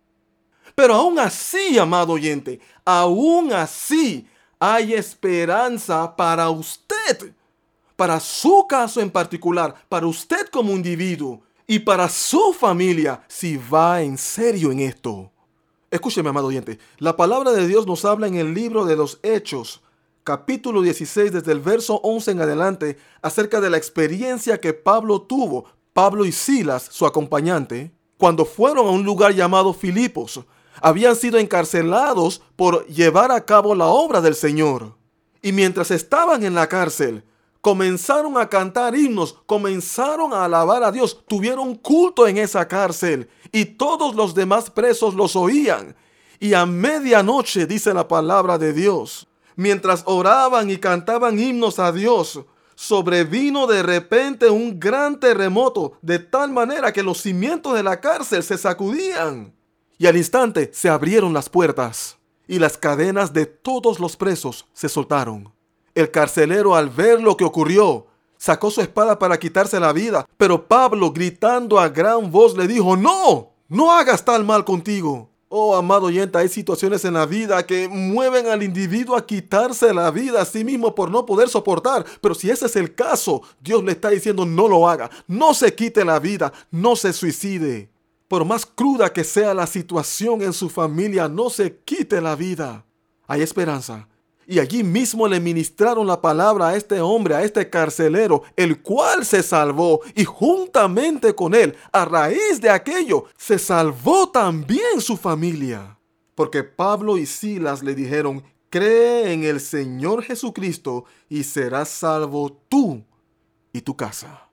Pero aún así, amado oyente, aún así hay esperanza para usted. Para su caso en particular, para usted como individuo y para su familia, si va en serio en esto. Escúcheme, amado oyente, la palabra de Dios nos habla en el libro de los Hechos, capítulo 16, desde el verso 11 en adelante, acerca de la experiencia que Pablo tuvo, Pablo y Silas, su acompañante, cuando fueron a un lugar llamado Filipos. Habían sido encarcelados por llevar a cabo la obra del Señor. Y mientras estaban en la cárcel, comenzaron a cantar himnos, comenzaron a alabar a Dios, tuvieron culto en esa cárcel y todos los demás presos los oían. Y a medianoche, dice la palabra de Dios, mientras oraban y cantaban himnos a Dios, sobrevino de repente un gran terremoto, de tal manera que los cimientos de la cárcel se sacudían. Y al instante se abrieron las puertas y las cadenas de todos los presos se soltaron. El carcelero, al ver lo que ocurrió, sacó su espada para quitarse la vida, pero Pablo, gritando a gran voz, le dijo: no hagas tal mal contigo. Oh, amado oyente, hay situaciones en la vida que mueven al individuo a quitarse la vida a sí mismo por no poder soportar. Pero si ese es el caso, Dios le está diciendo: no lo haga, no se quite la vida, no se suicide. Por más cruda que sea la situación en su familia, no se quite la vida. Hay esperanza. Y allí mismo le ministraron la palabra a este hombre, a este carcelero, el cual se salvó. Y juntamente con él, a raíz de aquello, se salvó también su familia. Porque Pablo y Silas le dijeron: cree en el Señor Jesucristo y serás salvo tú y tu casa.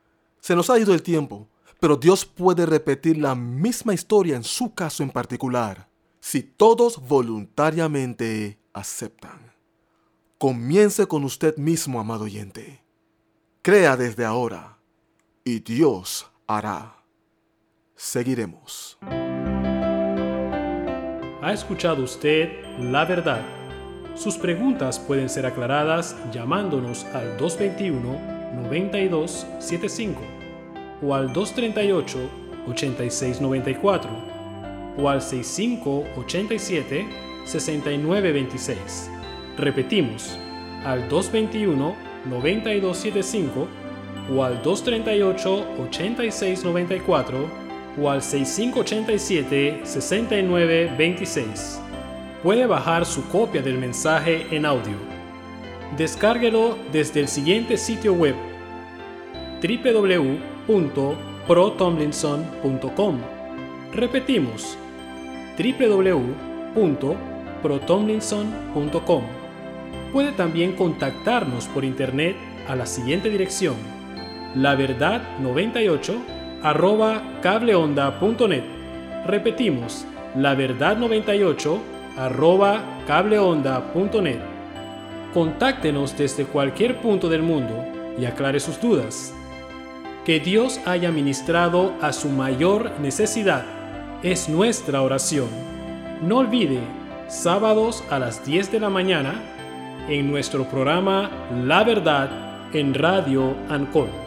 Se nos ha ido el tiempo, pero Dios puede repetir la misma historia en su caso en particular, si todos voluntariamente aceptan. Comience con usted mismo, amado oyente. Crea desde ahora y Dios hará. Seguiremos. ¿Ha escuchado usted la verdad? Sus preguntas pueden ser aclaradas llamándonos al 221-9275 o al 238-8694 o al 6587-6926. Repetimos, al 221-9275 o al 238-8694 o al 6587-6926. Puede bajar su copia del mensaje en audio. Descárguelo desde el siguiente sitio web: www.protomlinson.com. Repetimos, www.protomlinson.com. Puede también contactarnos por internet a la siguiente dirección: laverdad98@cableonda.net. Repetimos, laverdad98 radio@cableonda.net. Contáctenos desde cualquier punto del mundo y aclare sus dudas. Que Dios haya ministrado a su mayor necesidad es nuestra oración. No olvide, sábados a las 10 de la mañana, en nuestro programa La Verdad en Radio Ancon.